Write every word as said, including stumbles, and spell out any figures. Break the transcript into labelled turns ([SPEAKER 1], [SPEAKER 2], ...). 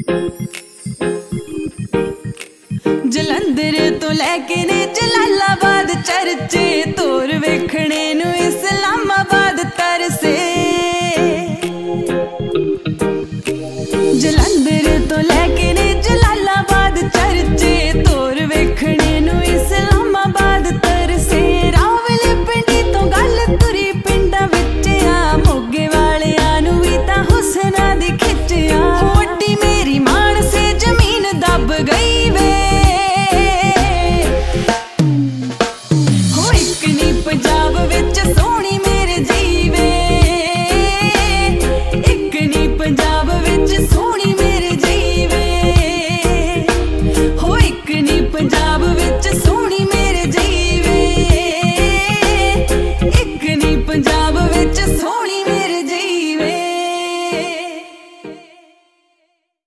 [SPEAKER 1] जलंधर तो लैके ने जलालाबाद चर्चे तोर वेखने नू इस्लामाबाद तरसे। जलंधर